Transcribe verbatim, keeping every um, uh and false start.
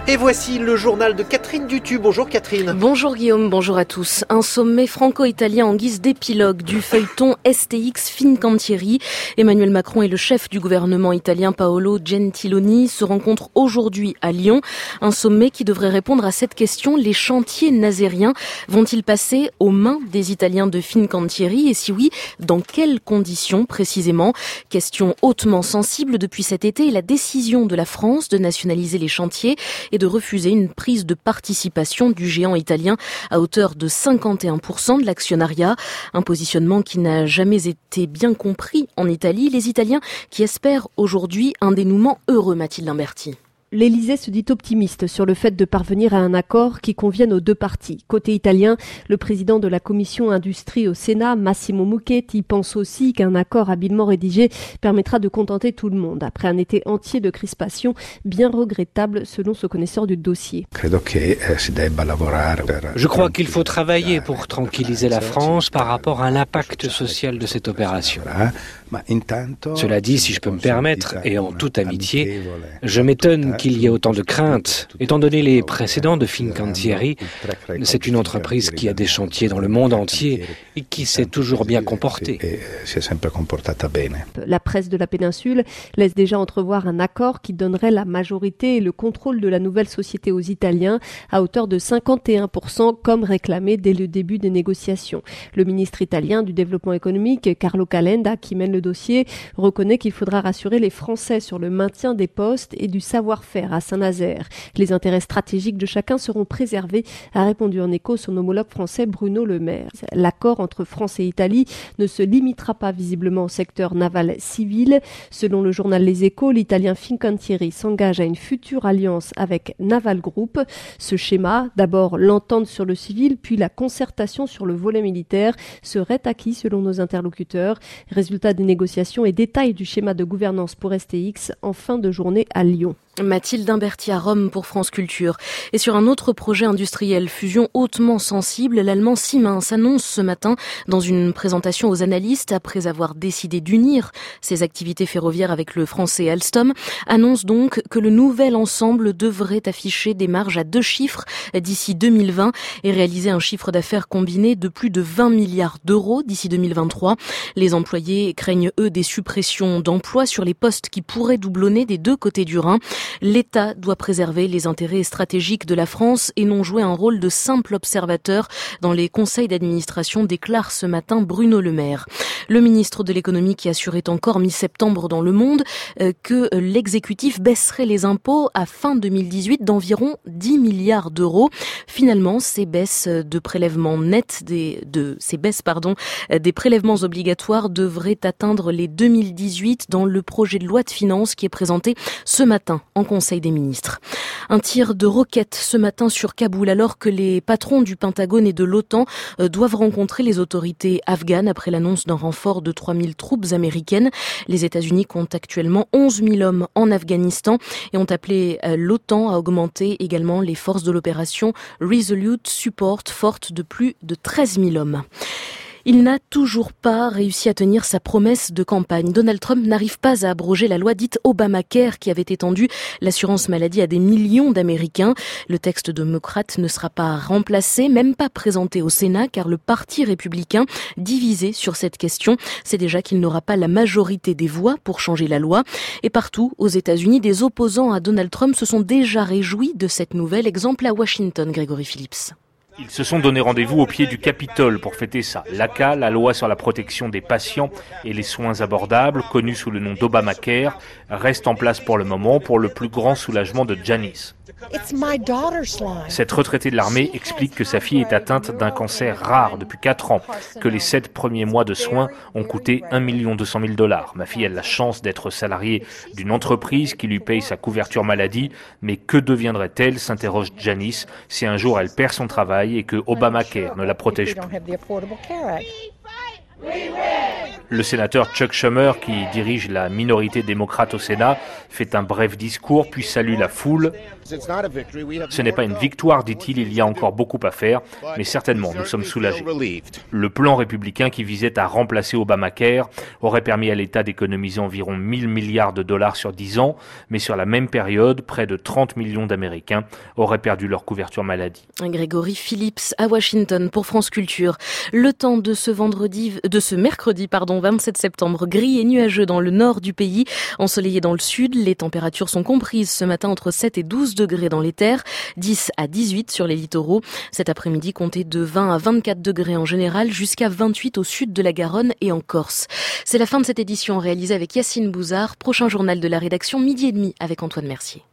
Et voici le journal de Catherine Dutu. Bonjour Catherine. Bonjour Guillaume, bonjour à tous. Un sommet franco-italien en guise d'épilogue du feuilleton S T X Fincantieri. Emmanuel Macron et le chef du gouvernement italien Paolo Gentiloni se rencontrent aujourd'hui à Lyon. Un sommet qui devrait répondre à cette question: les chantiers nazériens vont-ils passer aux mains des Italiens de Fincantieri? Et si oui, dans quelles conditions précisément? Question hautement sensible depuis cet été et la décision de la France de nationaliser les chantiers et de refuser une prise de participation du géant italien à hauteur de cinquante et un pour cent de l'actionnariat. Un positionnement qui n'a jamais été bien compris en Italie. Les Italiens qui espèrent aujourd'hui un dénouement heureux, Mathilde Lamberti. L'Élysée se dit optimiste sur le fait de parvenir à un accord qui convienne aux deux parties. Côté italien, le président de la commission industrie au Sénat, Massimo Mucchetti, pense aussi qu'un accord habilement rédigé permettra de contenter tout le monde, après un été entier de crispation bien regrettable selon ce connaisseur du dossier. Je crois qu'il faut travailler pour tranquilliser la France par rapport à l'impact social de cette opération. Cela dit, si je peux me permettre, et en toute amitié, je m'étonne qu'il y ait autant de craintes. Étant donné les précédents de Fincantieri, c'est une entreprise qui a des chantiers dans le monde entier et qui s'est toujours bien comportée. La presse de la péninsule laisse déjà entrevoir un accord qui donnerait la majorité et le contrôle de la nouvelle société aux Italiens à hauteur de cinquante et un pour cent comme réclamé dès le début des négociations. Le ministre italien du développement économique, Carlo Calenda, qui mène le dossier, reconnaît qu'il faudra rassurer les Français sur le maintien des postes et du savoir-faire à Saint-Nazaire. Les intérêts stratégiques de chacun seront préservés, a répondu en écho son homologue français Bruno Le Maire. L'accord entre France et Italie ne se limitera pas visiblement au secteur naval civil. Selon le journal Les Échos, l'italien Fincantieri s'engage à une future alliance avec Naval Group. Ce schéma, d'abord l'entente sur le civil, puis la concertation sur le volet militaire, serait acquis selon nos interlocuteurs. Résultat des négociations et détails du schéma de gouvernance pour S T X en fin de journée à Lyon. Mathilde Imberti à Rome pour France Culture. Et sur un autre projet industriel, fusion hautement sensible, l'allemand Siemens annonce ce matin dans une présentation aux analystes, après avoir décidé d'unir ses activités ferroviaires avec le français Alstom, annonce donc que le nouvel ensemble devrait afficher des marges à deux chiffres d'ici deux mille vingt et réaliser un chiffre d'affaires combiné de plus de vingt milliards d'euros d'ici deux mille vingt-trois. Les employés craignent, eux, des suppressions d'emplois sur les postes qui pourraient doublonner des deux côtés du Rhin. L'État doit préserver les intérêts stratégiques de la France et non jouer un rôle de simple observateur dans les conseils d'administration, déclare ce matin Bruno Le Maire. Le ministre de l'économie qui assurait encore mi-septembre dans Le Monde euh, que l'exécutif baisserait les impôts à fin deux mille dix-huit d'environ dix milliards d'euros. Finalement, ces baisses de prélèvements nets des de ces baisses pardon des prélèvements obligatoires devraient atteindre les deux mille dix-huit dans le projet de loi de finances qui est présenté ce matin en Conseil des ministres. Un tir de roquette ce matin sur Kaboul alors que les patrons du Pentagone et de l'OTAN doivent rencontrer les autorités afghanes après l'annonce d'un renfort de trois mille troupes américaines. Les États-Unis comptent actuellement onze mille hommes en Afghanistan et ont appelé l'OTAN à augmenter également les forces de l'opération Resolute Support, forte de plus de treize mille hommes. Il n'a toujours pas réussi à tenir sa promesse de campagne. Donald Trump n'arrive pas à abroger la loi dite Obamacare qui avait étendu l'assurance maladie à des millions d'Américains. Le texte démocrate ne sera pas remplacé, même pas présenté au Sénat, car le Parti républicain, divisé sur cette question, sait déjà qu'il n'aura pas la majorité des voix pour changer la loi. Et partout, aux États-Unis, des opposants à Donald Trump se sont déjà réjouis de cette nouvelle. Exemple à Washington, Grégory Phillips. Ils se sont donné rendez-vous au pied du Capitole pour fêter ça. L'A C A, la loi sur la protection des patients et les soins abordables, connue sous le nom d'Obamacare, reste en place pour le moment pour le plus grand soulagement de Janice. Cette retraitée de l'armée explique que sa fille est atteinte d'un cancer rare depuis quatre ans, que les sept premiers mois de soins ont coûté un million deux cent mille dollars. Ma fille a la chance d'être salariée d'une entreprise qui lui paye sa couverture maladie, mais que deviendrait-elle, s'interroge Janice, si un jour elle perd son travail et que Obamacare ne la protège plus. Le sénateur Chuck Schumer, qui dirige la minorité démocrate au Sénat, fait un bref discours puis salue la foule. Ce n'est pas une victoire, dit-il, il y a encore beaucoup à faire, mais certainement nous sommes soulagés. Le plan républicain qui visait à remplacer Obamacare aurait permis à l'État d'économiser environ mille milliards de dollars sur dix ans, mais sur la même période, près de trente millions d'Américains auraient perdu leur couverture maladie. Grégory Phillips à Washington pour France Culture. Le temps de ce vendredi, de ce mercredi, pardon, vingt-sept septembre, gris et nuageux dans le nord du pays, ensoleillé dans le sud. Les températures sont comprises ce matin entre sept et douze degrés dans les terres, dix à dix-huit sur les littoraux. Cet après-midi, comptez de vingt à vingt-quatre degrés en général, jusqu'à vingt-huit au sud de la Garonne et en Corse. C'est la fin de cette édition réalisée avec Yacine Bouzard. Prochain journal de la rédaction, midi et demi avec Antoine Mercier.